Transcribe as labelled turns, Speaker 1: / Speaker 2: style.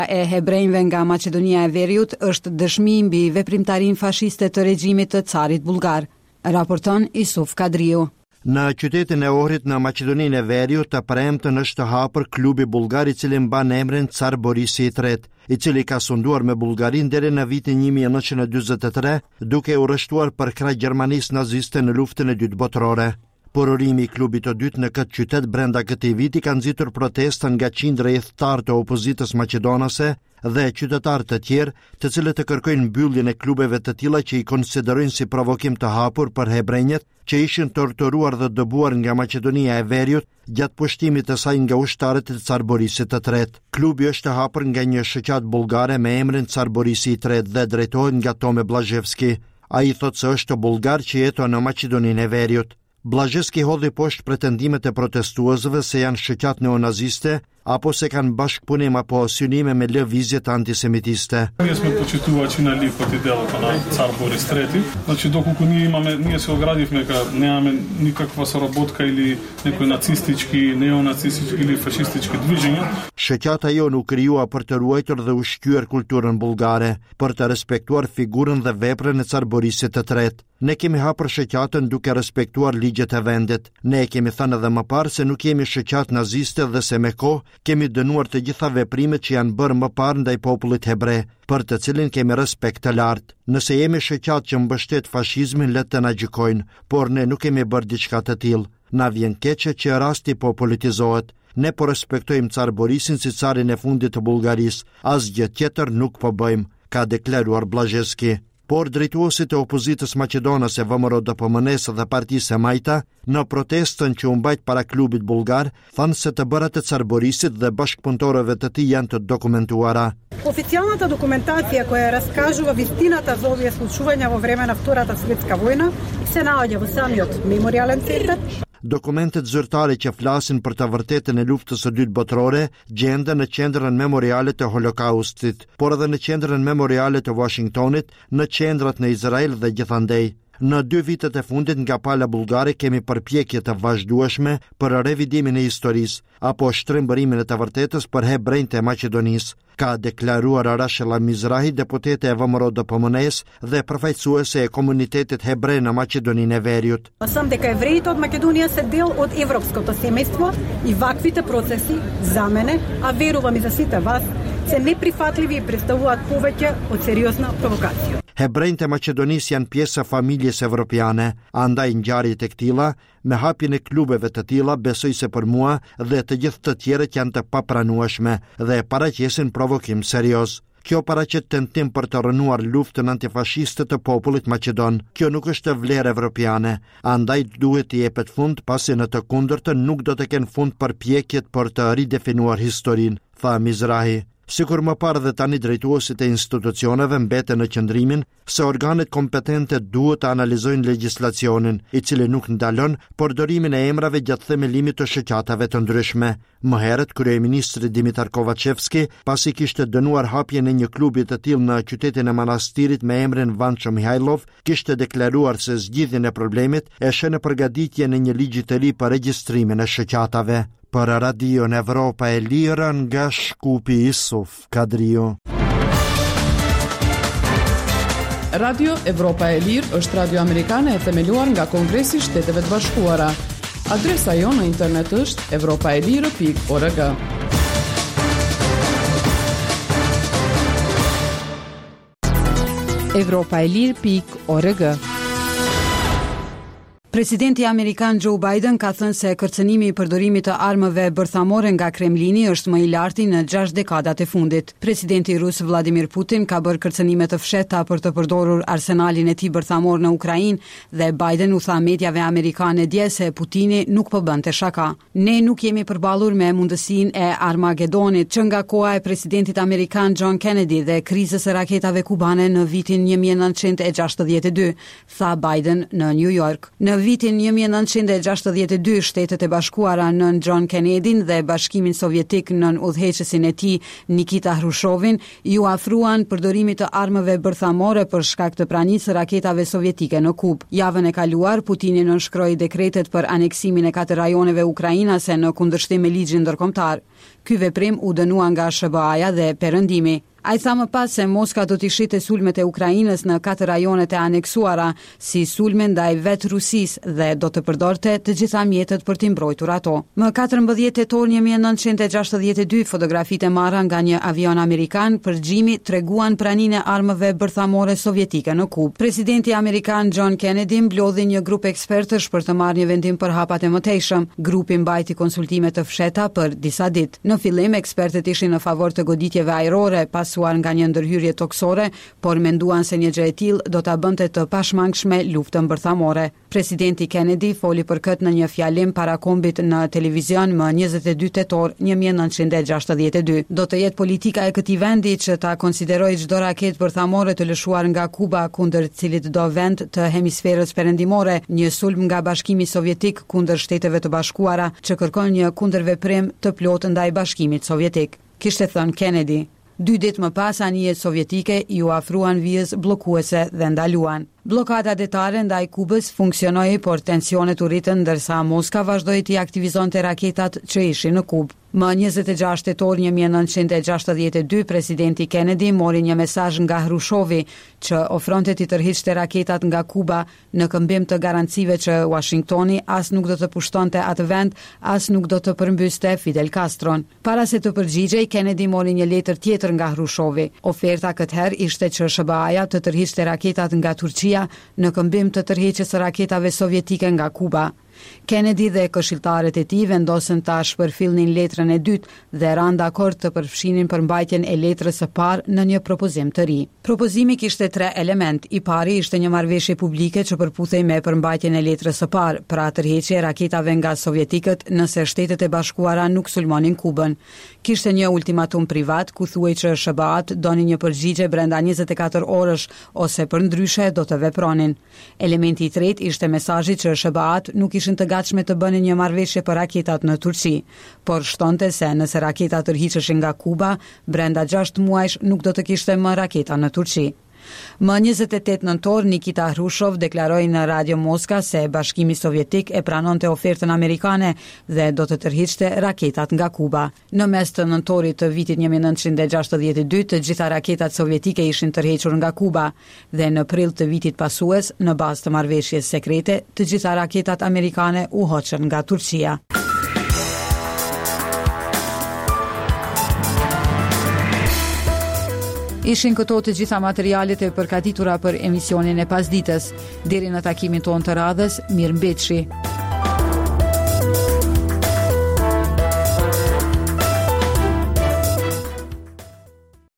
Speaker 1: E hebrejve nga Maqedonia e Veriut është dëshmi mbi veprimtarinë fashiste të regjimit të carit bullgar, raporton Isuf Kadriu.
Speaker 2: Në qytetin e Ohrit në Maqedoninë e Veriut të premten është hapur klubi bullgar i cili mban emrin Car Borisi III, i cili ka sunduar me Bullgarinë deri në vitin 1943, duke u rreshtuar për krah Gjermanisë naziste në luftën e dytë botërore. Pororimi i klubit të dytë në këtë qytet brenda këtij viti ka nxitur protesta nga qindra rrethtar të opozitës maqedonase dhe qytetarë të tjerë, të cilët të kërkojnë mbylljen e klubeve të tilla që i konsiderojnë si provokim të hapur për hebrejët që ishin torturuar dhe dëbuar nga Maqedonia e Veriut gjatë pushtimit të saj nga ushtarët e Car Borisit III. Klubi është hapur nga një shoqat bullgare me emrin Car Borisi III dhe drejtohet nga Tome Blazhevski. Ai thotë se është bullgar që jeton në Maqedoninë e Veriut. Blazhevski hodhi poshtë pretendimet e protestuesve se janë shoqat neonaziste apo se kanë bashkëpunim apo synime me lëvizje të antisemitiste.
Speaker 3: Jesmo počituvači na lipot i delot na Car Boris III. Znači dok nije imame, nije se ogradivme ka nemame nikakva sorobotka ili neko nacistički, neonacistički ili fašistički движења.
Speaker 2: Shoqata jonë u krijua për të ruajtur dhe ushqyer kulturën bullgare, për të respektuar figurën dhe veprën e Car Borisit të III. Ne kemi hapur shoqatën duke respektuar ligjet e vendit. Ne kemi thënë edhe më parë se nuk jemi shoqat naziste dhe se me kohë kemi dënuar të gjitha veprimet që janë bërë më parë ndaj popullit hebre, për të cilin kemi respekt të lartë. Nëse jemi shoqat që mbështet fashizmin, le të na gjykojnë, por ne nuk kemi bërë diçka të tillë. Na vjen keqe që rasti po politizohet. Ne po respektojmë Car Borisin si carin e fundit të Bullgarisë, asgjë tjetër nuk po bëjmë, ka deklaruar Blazhevski. Por drejtuesit e opozitës maqedonase VMRO DPMNE-s dhe Partisë e Majta, në protestën që u mbajt para klubit bullgar, thanë se të bërat e Car Borisit dhe bashkëpunëtorëve të tij janë të dokumentuara.
Speaker 4: Официјалната документација која раскажува вистината за овие случувања во време на Втората светска војна се наоѓа во самиот мемориален центар.
Speaker 2: Dokumentet zyrtare që flasin për të vërtetën e luftës së dytë botërore gjenden në qendrën memoriale të Holokaustit, por edhe në qendrën memoriale të Washingtonit, në qendrat në Izrael dhe gjithandej. Në 2 vitet e fundit nga pala bullgare kemi përpjekje të vazhdueshme për revidimin e historisë apo shtrembërimin e të vërtetës për hebrejtë e Maqedonisë, ka deklaruar Rashela Mizrahi, deputete e VMRO DPMNE-s dhe përfaqësuese e komunitetit hebrej në Maqedoninë e Veriut.
Speaker 4: Сам дека евреите од Македонија се дел од европското семејство и ваквите процеси за мене, а верувам и за сите вас, се неприфатливи и представуваат повеќе од сериозна провокација.
Speaker 2: Hebrejtë e Maqedonisë janë pjesë e familjes evropiane, andaj ngjarjet e këtilla, me hapjen e klubeve të tilla, besoj se për mua dhe të gjithë të tjerët janë të papranueshme dhe paraqesin provokim serioz. Kjo paraqet tentim për të rënuar luftën antifashiste të popullit maqedon. Kjo nuk është vlerë evropiane, andaj duhet të jepet fund, pasi në të kundërtën nuk do të kenë fund përpjekjet për të ridefinuar historinë, tha Mizrahi. Sikur më parë dhe tani drejtuesit e institucioneve mbeten në qëndrimin se organet kompetente duhet të analizojnë legjislacionin, i cili nuk ndalon përdorimin e emrave gjatë themelimit të shoqatave të ndryshme. Më herët kryeministri Dimitar Kovacevski, pasi kishte dënuar hapjen e një klubi të tillë në qytetin e Manastirit me emrin Vancho Mihailov, kishte deklaruar se zgjidhjen e problemit e shën në përgatitjen e një ligji të ri për regjistrimin e shoqatave. Për Radion Evropa e Lirë nga Shkupi Isuf Kadriu.
Speaker 5: Radio Evropa e Lirë është radio amerikane e themeluar nga Kongresi i Shteteve të Bashkuara. Adresa jonë në internet është europaelire.org.
Speaker 1: europaelire.org. Presidenti Amerikan Joe Biden ka thënë se kërcënimi i përdorimit të armëve bërthamore nga Kremlini është më i larti në 6 dekadat e fundit. Presidenti rus Vladimir Putin ka bërë kërcënime të fshehta për të përdorur arsenalin e tij bërthamor në Ukrainë dhe Biden u tha mediave amerikane dje se Putini nuk po bënte shaka. Ne nuk jemi përballur me mundësinë e Armagedonit që nga koha e presidentit amerikan John Kennedy dhe krizës së raketave kubane në vitin 1962, tha Biden në New York. Në vitin 1962, Shtetet e Bashkuara nën John Kennedyn dhe Bashkimin Sovjetik nën udhëheqësin e tij Nikita Hrushchovin ju afruan përdorimit të armëve bërthamore për shkak të pranisë së raketave sovjetike në Kubë. Javën e kaluar, Putini nënshkroi dekretet për aneksimin e 4 rajoneve ukrainase në kundërshtim me ligjin ndërkombëtar. Ky veprim u dënua nga SBA-ja dhe Perëndimi. Ai tha më pas se Moska do t'i shite sulmet e Ukrainës në 4 rajonet e aneksuara si sulme ndaj vetë Rusisë dhe do të përdorte të gjitha mjetet për t'i mbrojtur ato. Më 14 tetor 1962, fotografitë e marra nga një avion amerikan për gjimi treguan praninë e armëve bërthamore sovjetike në Kubë. Presidenti amerikan John Kennedy mblodhi një grup ekspertësh për të marrë një vendim për hapat e mëtejshëm. Grupi mbajti konsultime të fshehta për disa ditë. Në fillim, ekspertët ishin në favor të goditjeve ajrore pasuar nga një ndërhyrje toksore, por menduan se një gjë e tillë do ta bënte të pashmangshme luftën bërthamore. Presidenti Kennedy foli për këtë në një fjalim para kombit në televizion më 22 tetor 1962. Do të jetë politika e këtij vendi që ta konsiderojë çdo raketë bërthamore të lëshuar nga Kuba kundër cilit do vend të hemisferës perëndimore, një sulm nga Bashkimi Sovjetik kundër Shteteve të Bashkuara që kërkon një kundërveprim të plotë ndaj Bashkimit Sovjetik. Kishte thënë Kennedy. 2 ditë më pas, anijet sovjetike ju afruan vijës bllokuese dhe ndaluan. Blokada detare ndaj Kubës funksionoi, por tensionet u rritën ndërsa Moska vazhdoi të aktivizonte raketat që ishin në Kubë. Më 26 tetor 1962, presidenti Kennedy mori një mesazh nga Hrushchovi që ofronte t'i tërhiqte raketat nga Kuba në këmbim të garancive që Washingtoni as nuk do të pushtonte atë vend, as nuk do të përmbyste Fidel Castron. Para se të përgjigjej, Kennedy mori një letër tjetër nga Hrushchovi. Oferta këtëherë ishte që SBA-ja të tërhiqte raketat nga Turqia në këmbim të tërheqjes së raketave sovjetike nga Kuba. Kennedy dhe këshilltarët e tij vendosën ta shpërfillnin letrën e dytë dhe ranë dakord të përfshinin përmbajtjen e letrës së parë në një propozim të ri. Propozimi kishte 3 element. I pari ishte një marrëveshje publike që përputhej me përmbajtjen e letrës së parë, pra tërheqje e raketave nga sovjetikët nëse Shtetet e Bashkuara nuk sulmonin Kubën. Kishte një ultimatum privat ku thuhej që SBA-t donin një përgjigje brenda 24 orësh ose përndryshe do të vepronin. Elementi i tretë ishte mesazhi që SBA-t nuk ishin të gatshme të bënin një marrëveshje për raketat në Turqi, por shtonte se nëse raketat tërhiqeshin nga Kuba, brenda 6 muajsh nuk do të kishte më raketa në Turqi. Më 28 nëntor, Nikita Hrushchov deklaroi në Radio Moska se Bashkimi Sovjetik e pranonte ofertën amerikane dhe do të tërhiqte raketat nga Kuba. Në mes të nëntorit të vitit 1962, të gjitha raketat sovjetike ishin tërhequr nga Kuba dhe në prill të vitit pasues, në bazë të marrëveshjes sekrete, të gjitha raketat amerikane u hoqën nga Turqia. Ishin këto të gjitha materialet e përgatitura për emisionin e pasdites. Deri në takimin tonë të radhës, mirëmbëjtje.